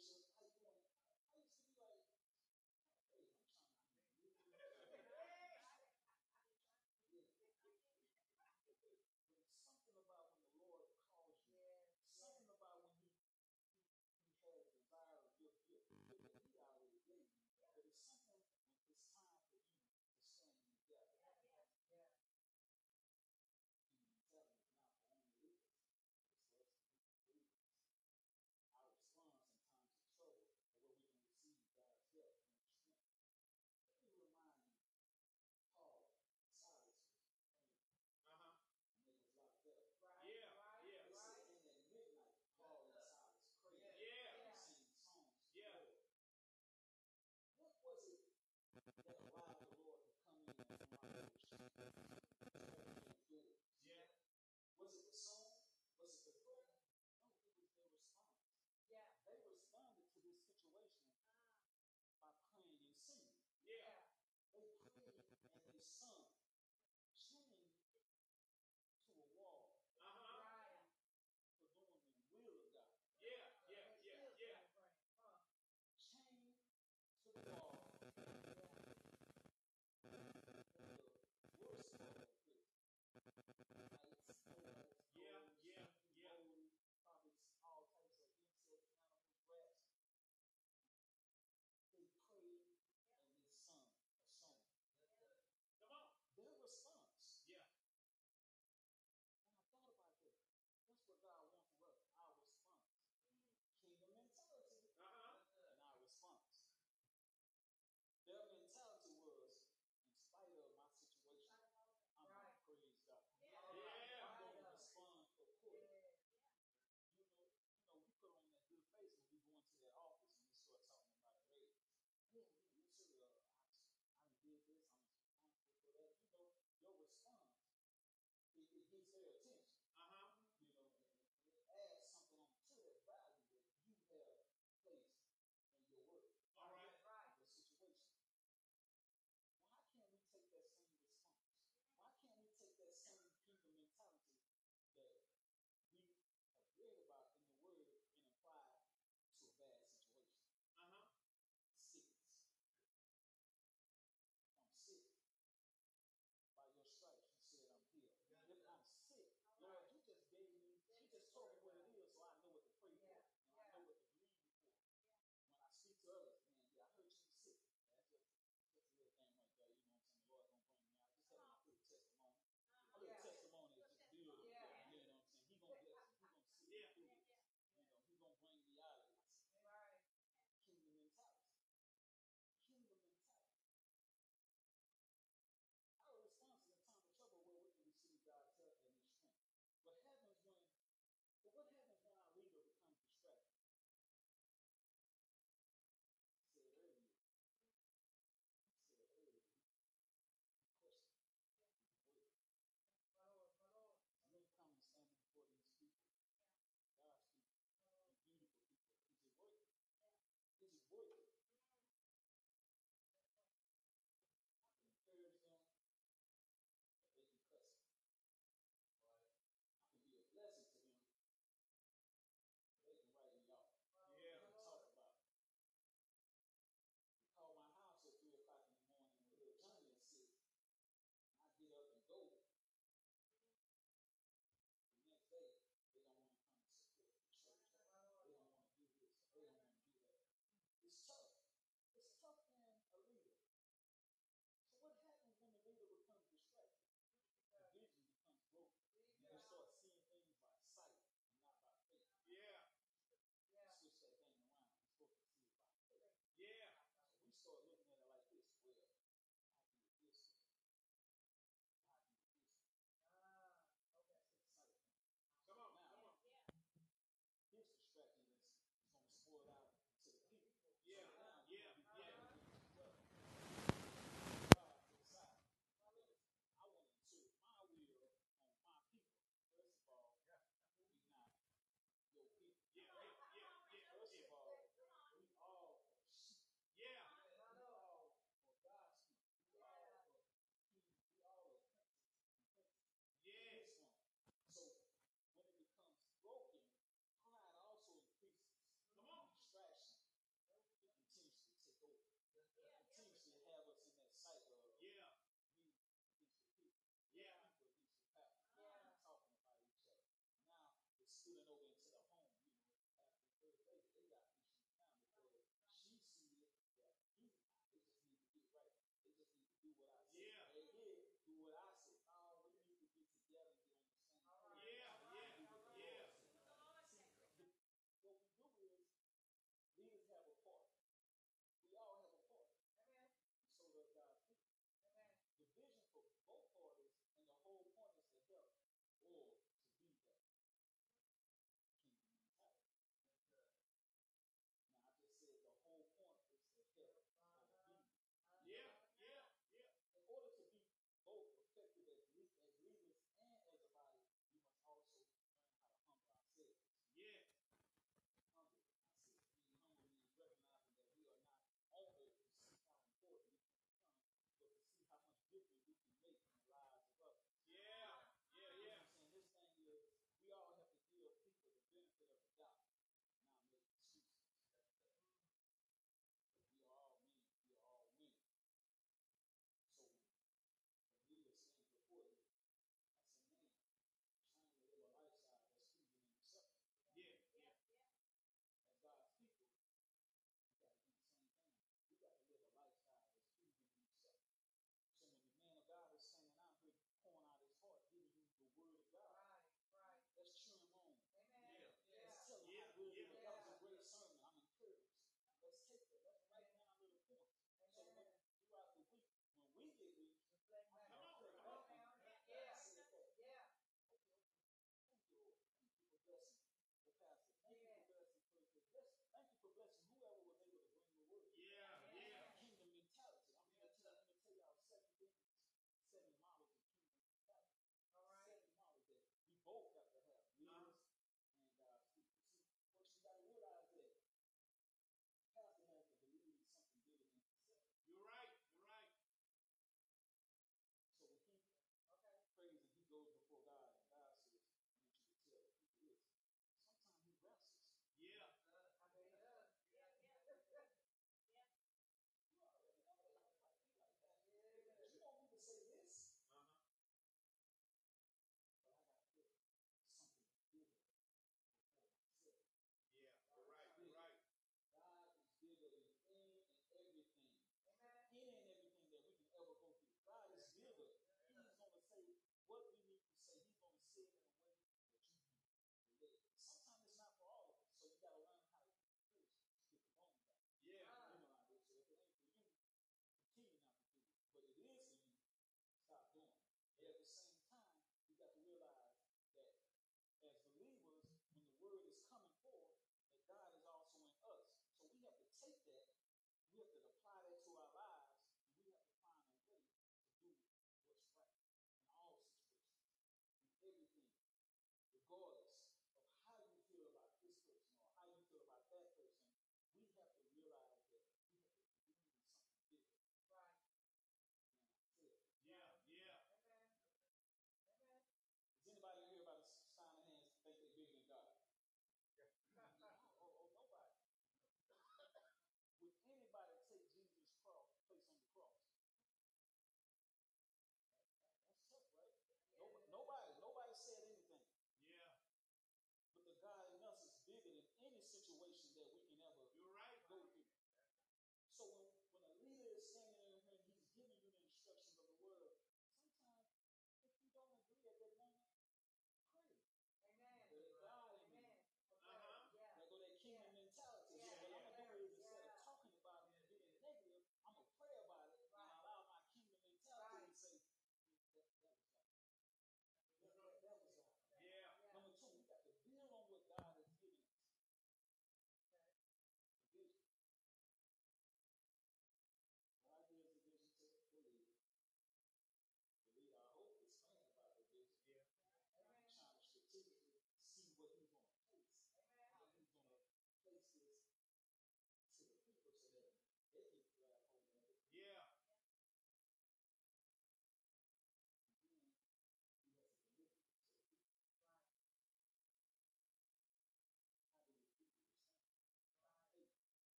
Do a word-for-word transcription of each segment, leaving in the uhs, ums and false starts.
Bishop, how you doing? I used to be like, hey, I'm trying to be really But it's something about when the Lord calls you. Something about when He He, he has desire of your gift. That He already gave you. But it's something when it's time for you to stand in the gap. Kingdom mentality is not for only leaders. It's for us to be believers. Our response in times of trouble or where we can receive God's help and strength. Let me remind you, Paul, Silas was praying. Uh-huh. And they was locked up. Right. Yeah. Right. Yeah. They said in at midnight, Paul and Silas prayed. Yeah. And singing songs. Yeah. What was it that allowed the Lord to come in and somebody was doors? Yeah. Was it the song? Was it the prayer? No, it was their response. Yeah. They responded to this situation uh, by praying and singing. Yeah. They prayed and they sung, chained to a wall. Uh-huh. Right. For doing the will of God. Yeah, yeah, yeah, yeah. Huh. Chained to the wall. The worst part of prison. Lights, doors, yeah, yeah, yeah. Mold, probably all types of insects, animals, rats. They prayed and they sung a song. Come on. Their response. Yeah. And I thought about that. That's what God wants from us. Our response. Kingdom mentality. Uh-huh. And our response. Their mentality was, in spite of my situation, I'm right. going to praise God. Yeah. yeah. I'm going to respond accordingly. Yeah. You know, you know, we put on that good face when we go into that office and we start talking about a raise. Yeah, yeah, yes, sir. Uh, I, I did this. I'm responsible for that. You know, your response, it, it gets their attention. Uh-huh. You know, and it, it adds something on to that value that you have placed in your work. All right. Right. Your situation. Why can't we take that same response? Why can't we take that same kingdom mentality that we have read about in the word and apply to a bad situation? Uh-huh. Sickness. I'm sick. By your stripes, you said I'm healed. Yeah. If I'm sick, Lord, you just gave me, you just told me what it is, so I know what to pray for, and I know what to believe for. When I speak to others, man, yeah, I heard you were sick. That's just, just a little thing right there. You know what I'm saying? The Lord gonna bring me out. Just have a little testimony. A little testimony is just good. Yeah. You know what I'm saying? He gonna bless you. He gonna see you through it. You know, he gonna bring me out of this. Right. Kingdom mentality. Kingdom mentality. Our response is in time of trouble where we can receive God's help and His strength. What happens when, but what happens when our leader becomes distracted? I said earlier. I said earlier. He questioned. He's working. Me coming and standing before these people, God's people, these beautiful people. Is it working? Is it working? I can encourage them. They can cuss. Right? I can be a blessing to them. They can write me off. Yeah. They can talk about it. They call my house at three o'clock in the morning when little Johnny is sick. And I get up and go. The next day, they don't want to come and support the church. They don't want to do this. They don't want to do that. It's tough. It's tough being a leader. So what happens when the leader becomes distracted? The vision becomes broken. You start seeing things by sight and not by faith. Yeah. yeah. Switch that thing around. We're supposed to see it by faith. Yeah. So we start looking at it like this. Well, I did this. I did this.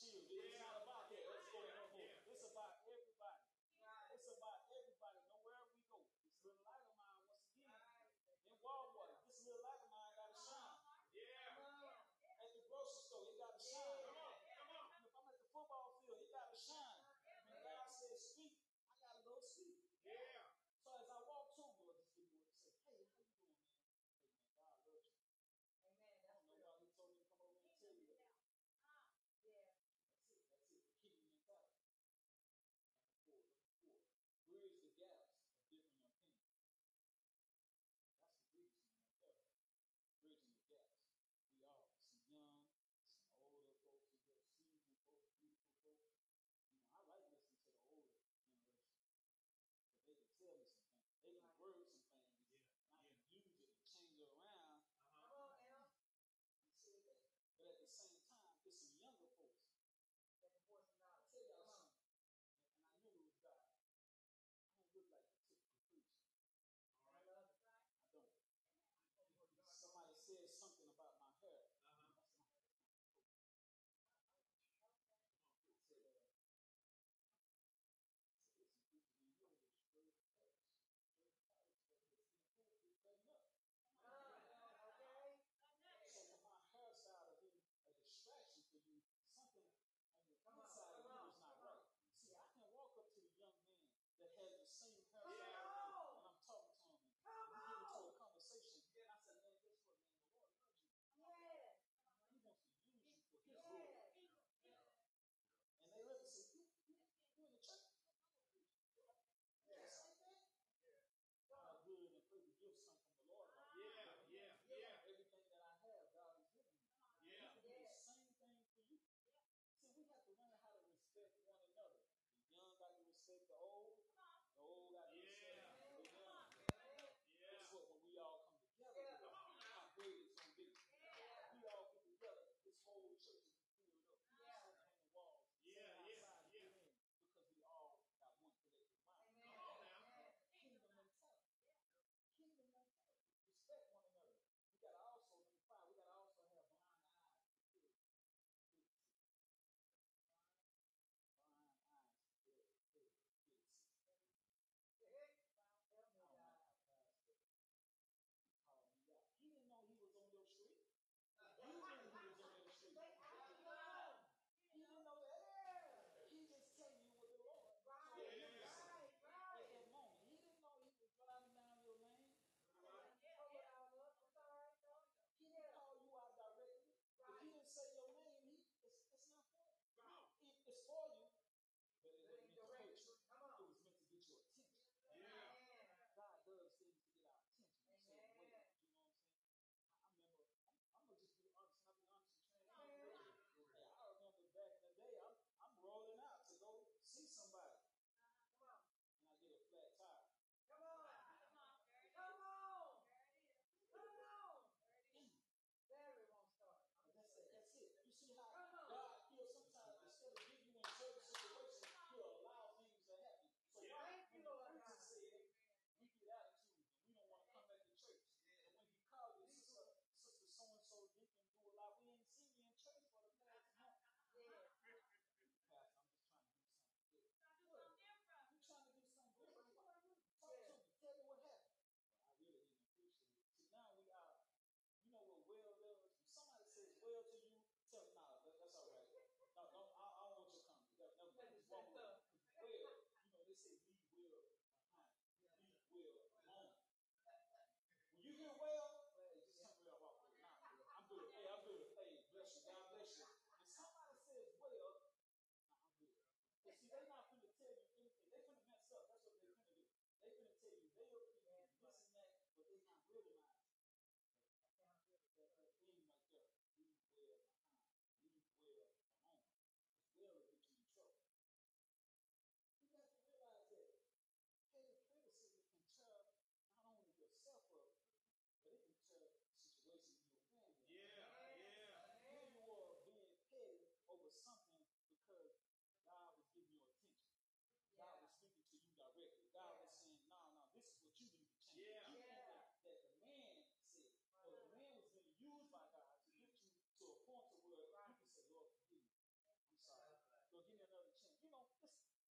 children. It's not about that. Let's go no more. It's about everybody. It's about everybody. Know wherever we go. This little light of mine, once again, in Walmart, this little light of mine got to shine. Yeah. At the grocery store, it got to shine. Come on, come on. If I'm at the football field, it got to shine. When God says speak, I got to go speak. Yeah. So as I walk to him, Lord, just give me what to say. Hey, how you doing, man? Hey, man, God loves you. Amen. I don't know why he told me to come over and tell you that. Yeah. That's it. That's it. The kingdom mentality. Number four. Number four. Bridge the gaps of different opinions. That's the biggest one right there. Bridging the gaps. We are some young, some older folks, some real seasoned folks, beautiful folks. You know, I like listening to the older generation. But they can tell me some things. They can word some things. Yeah. And I can use it and change it around. Uh-huh. Come on, Al. I'm saying that. But at the same time, there's some younger folks. That can voice of knowledge. Tell y'all something. And, and I knew it was God. I don't look like the typical preacher. All right. I love it. I don't. Somebody said something about my hair. Uh-huh. That's my, that's my coat. I said, uh, I said, there's some preachers in here with straight cuts, straight college cuts, but see, the pulpit cutting up. Uh, okay. So for my hairstyle to be a distraction for you, something on the inside of you is not right. See, I can walk up to the young man that has the same hairstyle, and I'm talking to him, and we get into a conversation, and I said, man, guess what, man? The Lord loves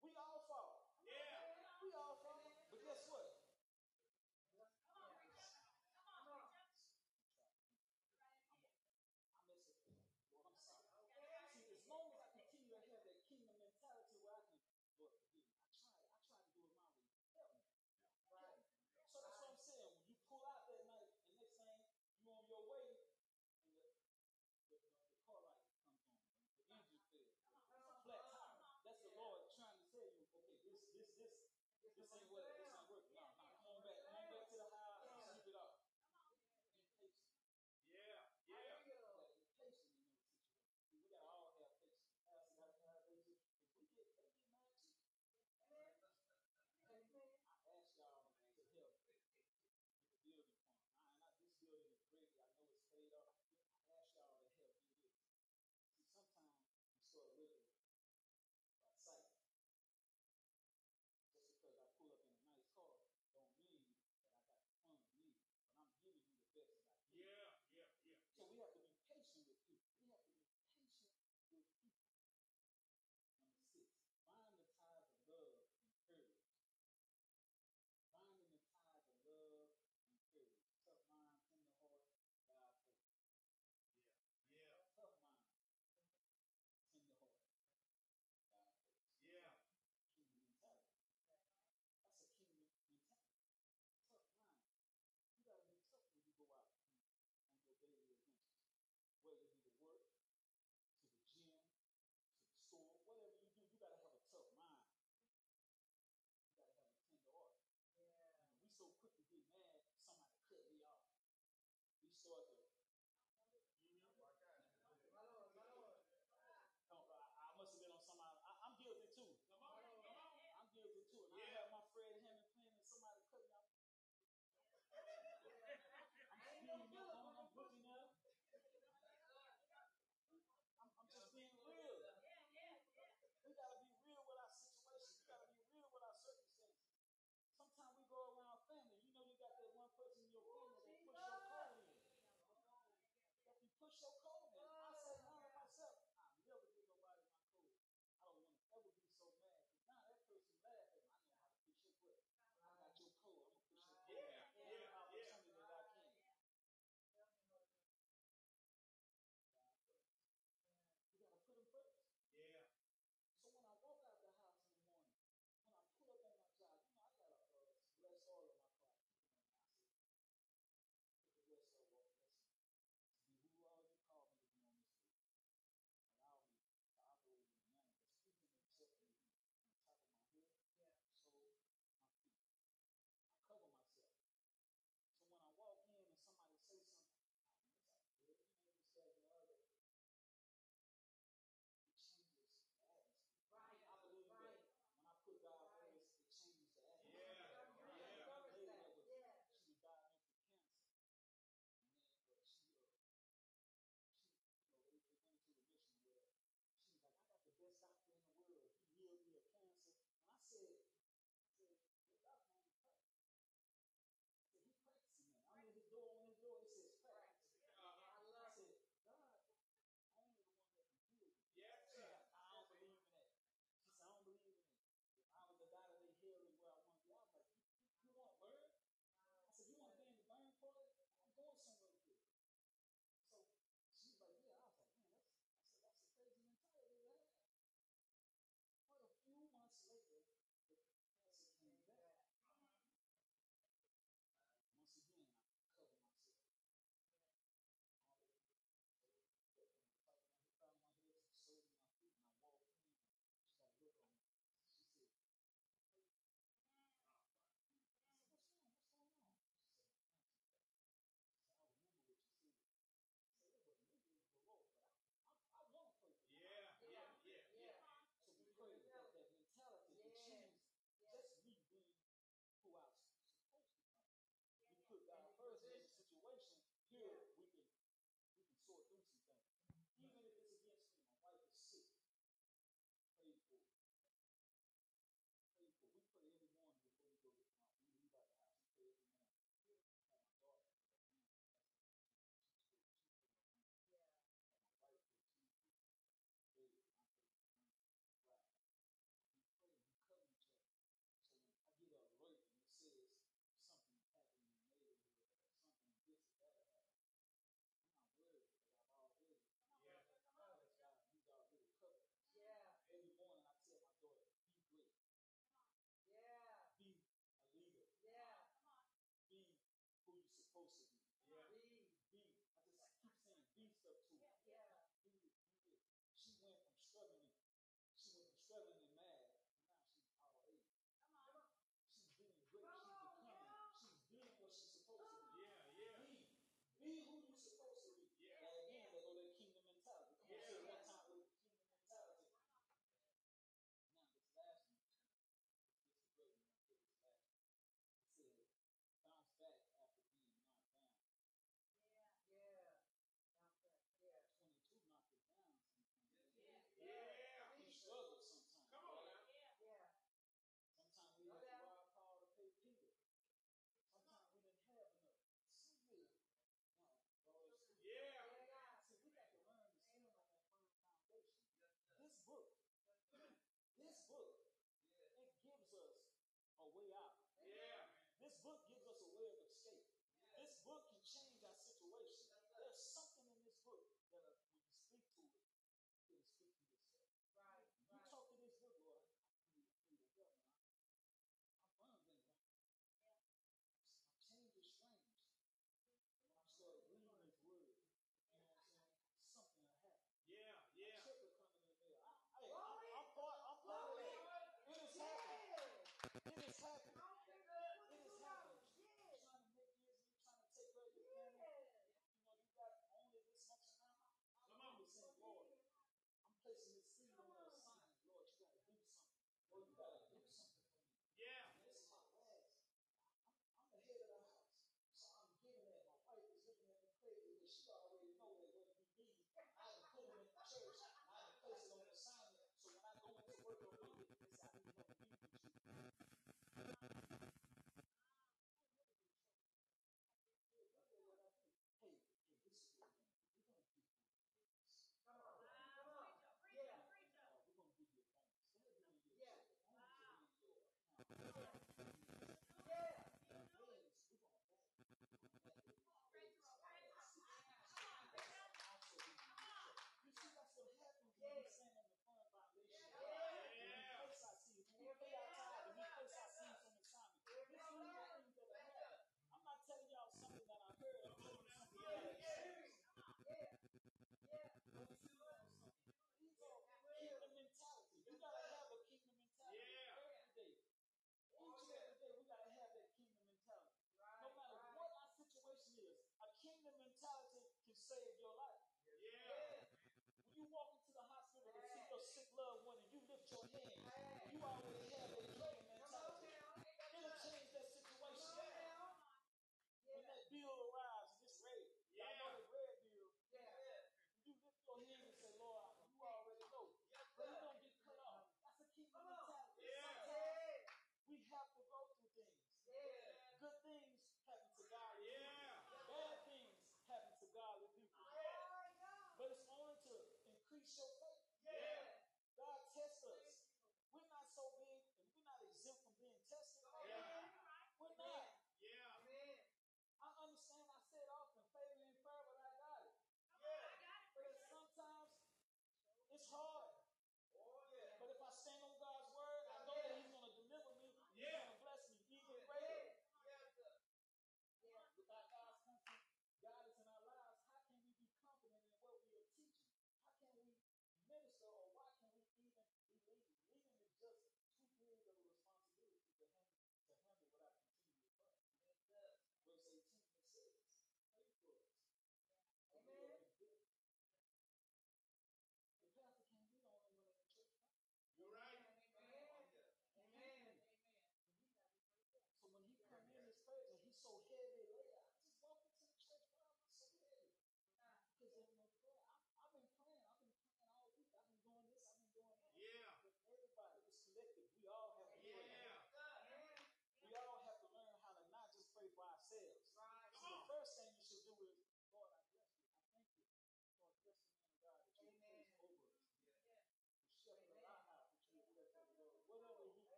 We all fall. Yeah. We all fall. But guess what? I mess up. Lord, I'm sorry. See, as long as I continue to have that kingdom mentality where I can, Lord, forgive me. I tried. I tried to do it my way. Help me. Right. So that's what I'm saying. When you pull out that night, and next thing you on your way, and the, the, the, the car light comes on, the engine fails, a flat tire. That's the Lord trying to tell you, okay, this, this, this, this ain't what this ain't working. No, no, come on back, come on back to the house and sleep it off. Be patient. Yeah, yeah. You gotta be patient in those situations. We gotta all have patience. Pastor gotta have patience. If we get, they get mad too. I ask y'all to help with the building fund. I, and I, this building is great. I know it's paid off. I ask y'all to help do this. See, sometimes we start looking by sight. Just because I pull up in a nice car don't mean that I got the funds needed. But I'm giving you the best that I can. Yeah, yeah, yeah. So we have to be patient with people. We have to be patient with people. Number six, find the ties of love and courage. Finding the ties of love and courage. Tough mind, tender heart, God faith. Yeah, yeah. Tough mind, tender heart, God faith. Yeah. Kingdom mentality. That's a kingdom mentality. Tough mind. You gotta be tough when you go out on, on your daily adventures. Whether you to work, to the gym, to the store, whatever you do, you gotta have a tough mind. You gotta have a tender heart. Yeah. You know, we so quick to get mad, somebody cut me off. We start to. Mm-hmm. My Lord, my Lord. Come, I, I must have been on somebody. I, I'm guilty too. Come on, come on. I'm guilty too. And yeah. I have my Fred Hammond playing and somebody cut me off. I'm speeding up on, I'm looking up. I'm, I'm just being real. We gotta be real with our situations. We gotta be real with our circumstances. Sometimes we go around family. You know, you got that one person in your family that puts your car in.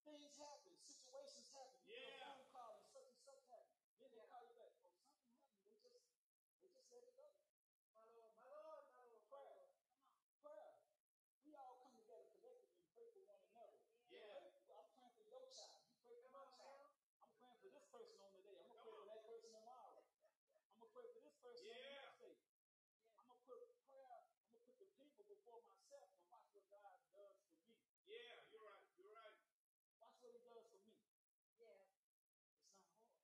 Things happen, situations happen. You yeah. get a phone call and such and such happen. Then they yeah. call you back. Oh, something happened. They just they just let it go. My Lord, my Lord, my Lord. Prayer. Come on. Prayer. We all come together collectively and pray for one another. Yeah. Pray, I'm praying for your child. You pray for my child. I'm praying for this person on the day. I'm gonna pray for that person tomorrow. I'm gonna pray for this person yeah. on the next day. Yeah. I'm gonna put prayer. I'm gonna put the people before myself and watch what God does for me. Yeah, you're right. You're right. Watch what He does for me. Yeah. It's not hard.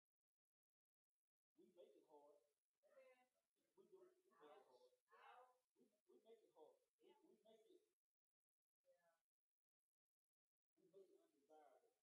We make it hard. Amen. We do. We make it hard. We, we make it hard. Yeah. We, we make it. Yeah. We make it undesirable.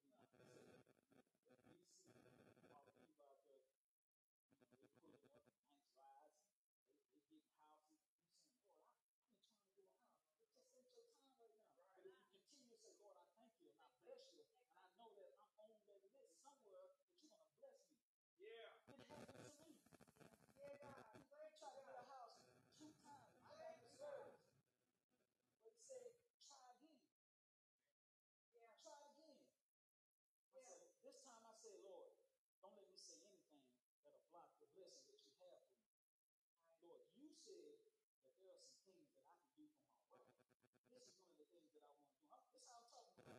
We see all the people out there. You know, they pulling up nice rides. They they getting houses. You saying, Lord, I, I've been trying to get a house. It's just ain't your time right now. Right. But if you continue to say, Lord, I thank you and I bless you, and I know that I'm on that list somewhere that you're gonna bless me. Yeah. It happened to me. Yeah, God. I tried to get a house two times. I got discouraged. But He said, try again. Yeah. Try again. I yeah. said, this time I said, Lord, don't let me say anything that'll block the blessing that you have for me. Right. Lord, you said that there are some things that I can do for my wife. This is one of the things that I want to do. I'm, this is how I'm talking about.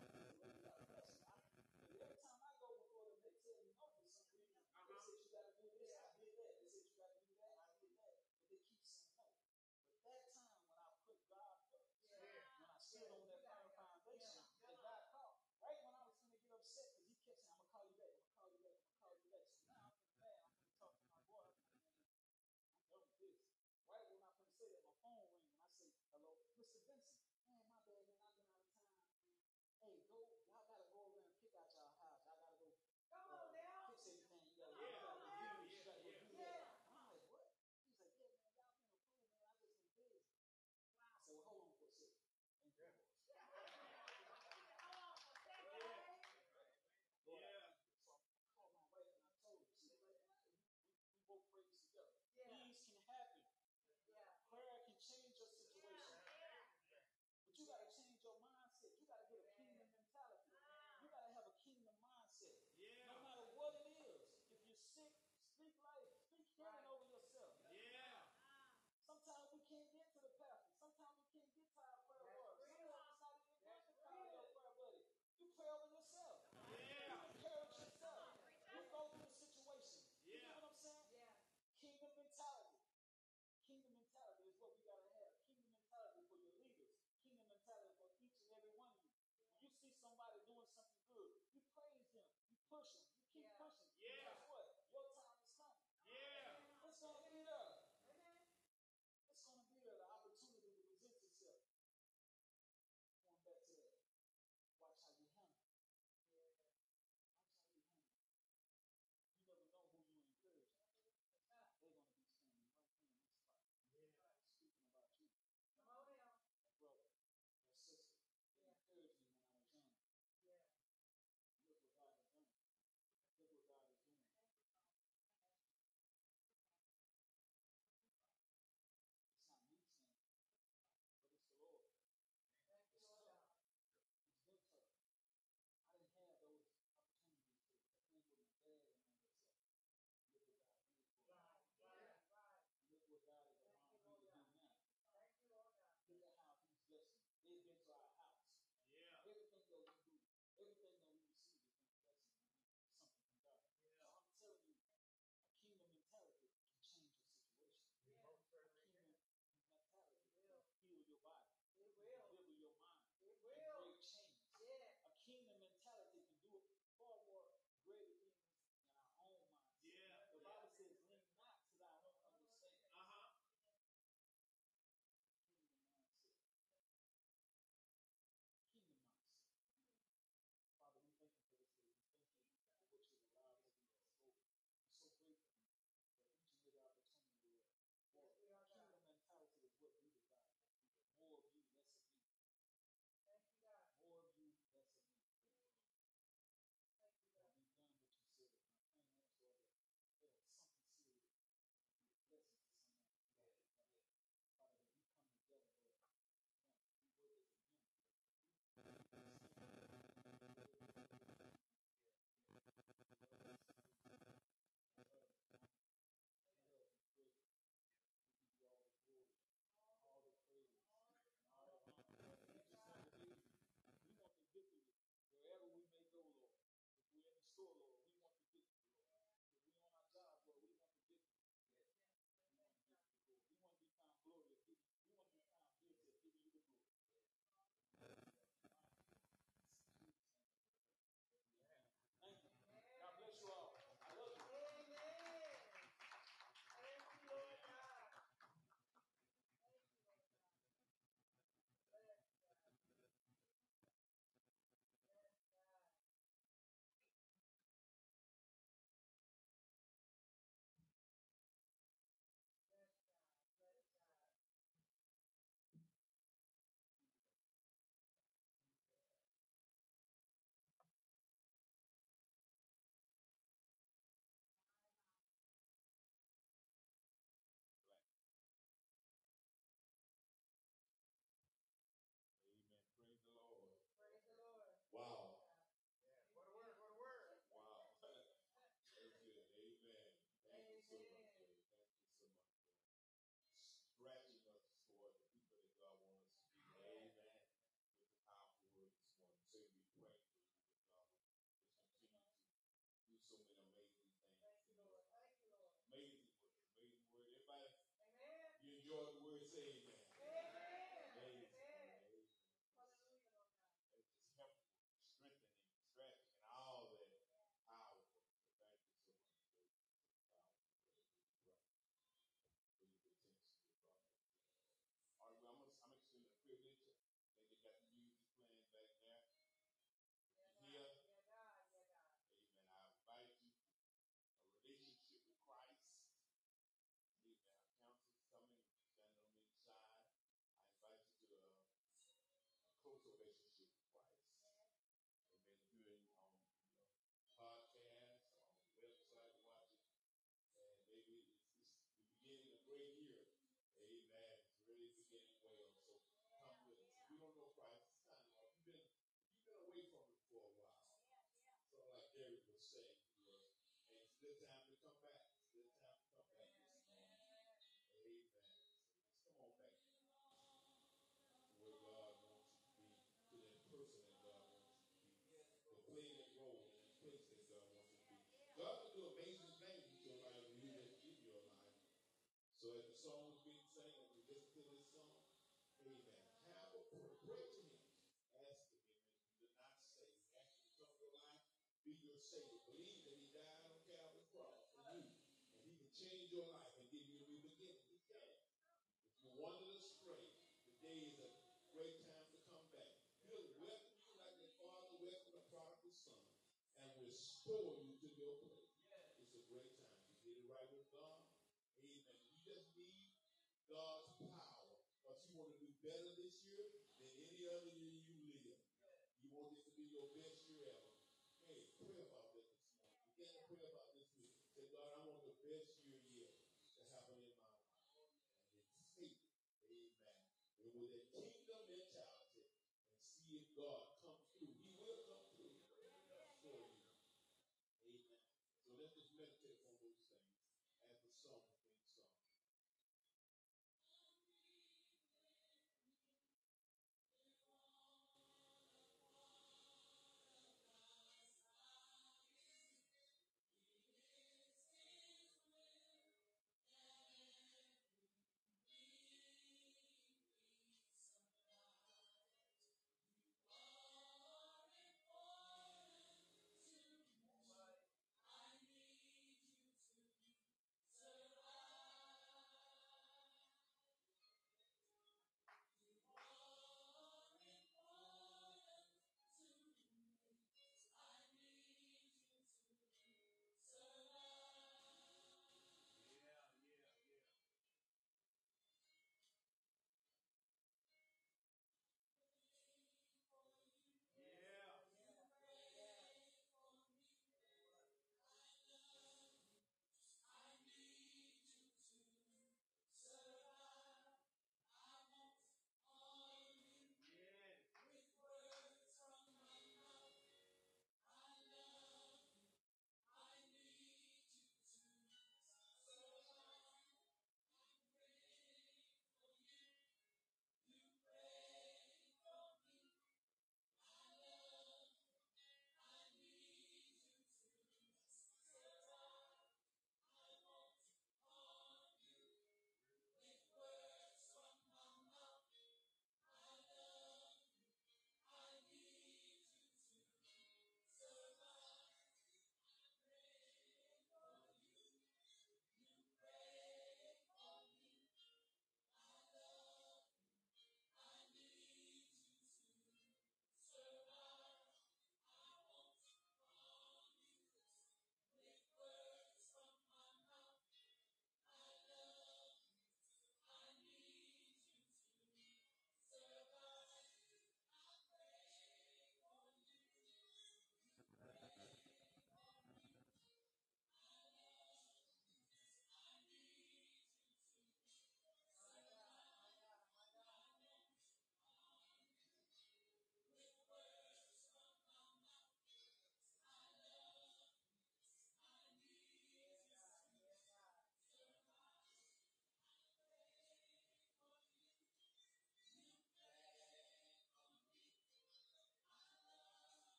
Every time I go before them, they tell me no for some reason. Uh-huh. They said you got to do this, I did that. They said you got to do that, I did that. But they keep saying no. But that time when I put God first, yeah. when I stood yeah. on that firm foundation, yeah. and God called, right when I was going to get upset, because He kept saying, I'm going to call you back, I'm going to call you back, I'm going to call you back. So now I'm going to bad, I'm going to talk to my boy. I'm done with this. Right when I'm going to beginning well. So come with us. If you don't know Christ, it's kind of hard. You've been you've been away from him for a while. So like Derek was saying to us, hey, it's a good time to come back. It's a good time to come back this morning. Amen. So just come on back to where God wants you to be, to that person that God wants you to be, to play that role in that place that God wants you to be. God will do amazing things in your life when you just give your life. So as the song was being sang, as we listen to this song, amen. Have a prayer. Pray to him. Ask him, amen. If you did not say, ask him to come to your life, be your Savior. Believe that he died on Calvary's cross for you. And he can change your life and give you a new beginning. He can. If you wanted astray, today is a great time to come back. He'll welcome you like your father welcomed the prodigal son and restore you to your place. It's a great time to get it right with God. Amen. You just need God's power. Because you want to do better this year than any other year you live. You want this to be your best year ever. Hey, pray about that this morning. Begin to pray about this week. Say, God, I want the best year yet to happen in my life. And it's faith. Amen. And with that kingdom mentality and see if God come through. He will come through for you. Amen. So let's just meditate on those things as the song is being sung.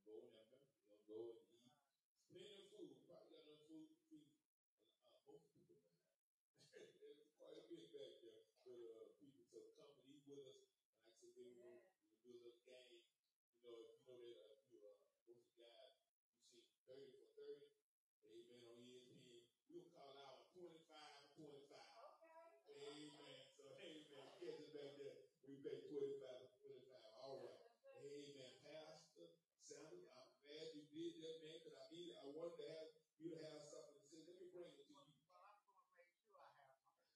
go and have them, you know, go and eat. Plenty of food. Probably got enough food to feed uh, most people now. It's quite a bit back there for uh, people to come and eat with us. And like I said, then we go, we do a little game. You know, if you know that uh, you uh, what's the guy you see thirty for thirty, amen, on E S P N, we'll call out twenty-five for twenty-five. Okay. Amen. So amen. Catch it back there. We pay twenty-five for twenty-five. All right. Amen. Pastor Sanders, I'm glad you did that, man, because I need I wanted to have you to have something to say. Let me bring it to you. Well, I'm going to make sure I have something.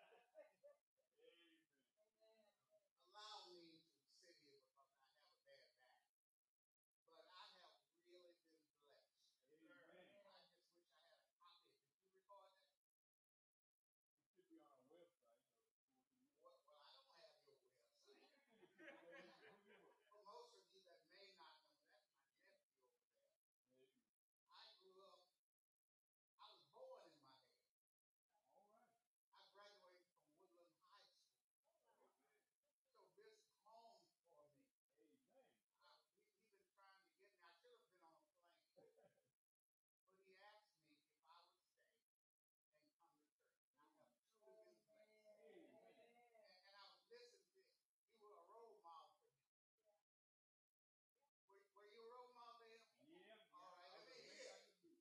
Amen. Allow me to sit here because I have a bad back. But I have really been blessed. Amen. I just wish I had a copy. Did you record that? It should be on our website. Well, well I don't have your website. For most of you that may not know, that's my nephew over there. Amen. I grew up, I was born in my head. All right. I graduated from Woodland High School. So this is home for me. Amen. I, he, he been trying to get me. I should have been on a plane. But he asked me if I would stay and come to church. And I have truly been blessed. Amen. And, and I was listening to him. You were a role model for him. Were, were you a role model for him? Yeah. All right, let me hear.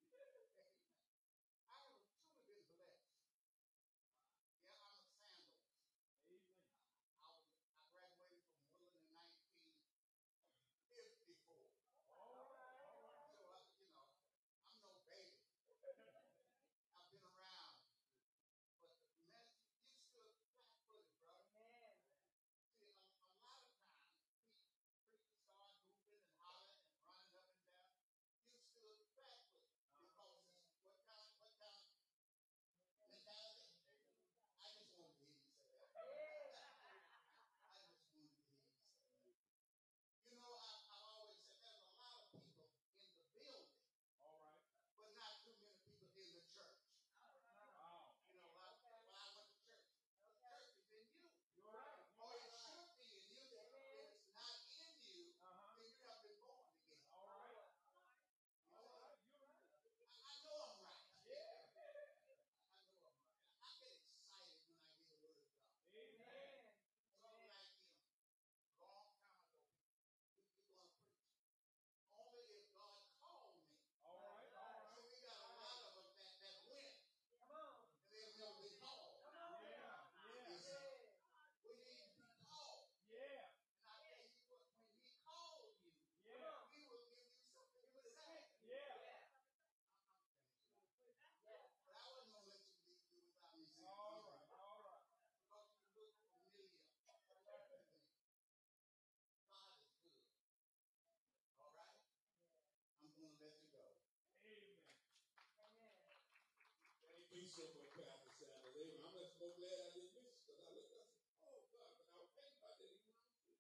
I have truly been blessed. Yeah, I'm a Sandals. Amen. I was I graduated from Woodland in nineteen fifty-four. All right. All right. So I, you know, I'm no baby. I've been around. But the message, you stood flat-footed, brother. Amen. See, a, a lot of times, preachers start moving and hollering and running up and down. You stood flat-footed because it's what kind, what kind of mentality? I just wanted to hear you say that. I just wanted to hear you say that. You know, I, I've always said there's a lot of people in the building. All right. But not too many people in the church. Wow. You know, like, well, I went to church. The church is in you. You're right. Or it should be in you. If it's not in you, Uh-huh. then you have been born again. All right. You All know, right. You're right. I, I know I'm right. Yeah. I know I'm right. I get excited when I hear the word of God. Amen. So like, you know, long time ago, we, we're going to preach. Only if God called me. All right. All right. So we got a lot of them that, that went. Come on. And they've never been called. Come on. Yeah. You Yeah. see, we need to be called. Yeah. And I tell you what, when he called you, Yeah. he will give you something to say. Yeah. I'm not finished. But I wasn't going to let you leave you without me saying All something. right. All right. Because you look familiar to me. God is good. All right? I'm going to let you go. Amen. Amen. Thank you so much, Pastor Sanders. Amen. I'm just so glad I didn't miss it because I looked up and said, oh, God, but I was thinking about that even when I was sleeping.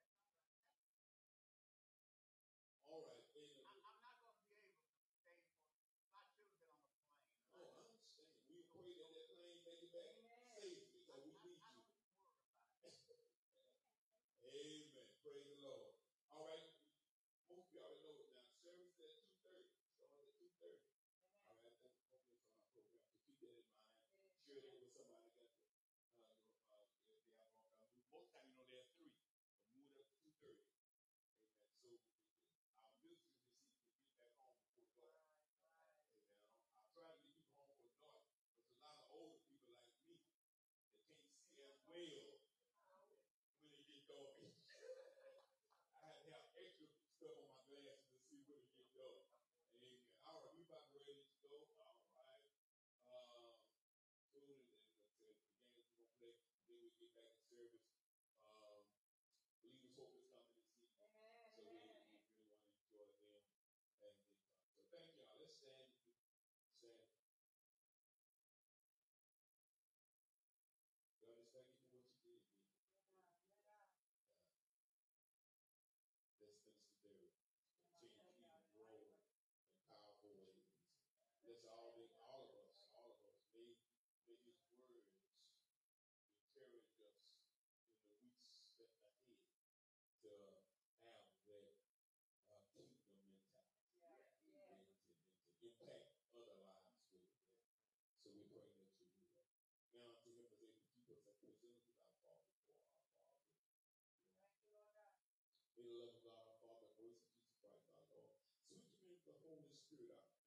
All right. Amen. I, I'm not going to be able to stay for, I should have been on the plane. Oh, I understand. We pray that that plane make it back safely because we need I you. don't worry about it. Amen. Praise the Lord. All right. Most of you already know it now. Service is at two thirty. Starts at two thirty. All right. That's hopefully it's on our program. So keep that in mind. Share that with somebody got the, uh, uh, if they have long time. Most time, you know, there are three. But move it up to two thirty. Amen. So our ministers this evening can get back home before dark. Amen. I'll try to get people home for dark. But there's a lot of older people like me that can't see as well when it get dark. I had to have extra stuff on my glasses to see when it get dark. Amen. All right, we about ready to go. All right. Um, soon as the, the, the games we're gonna play, then we get back in service. Um, believers hope is coming this evening. Amen. So we, we really want to enjoy them as they come. So thank y'all. Let's stand. Stand. God, just thank you for what you did here. Let's Minister Derek continue to even grow in powerful ways. Let's all be, all of us, all of us, may, may his words encourage us in the Holy Spirit.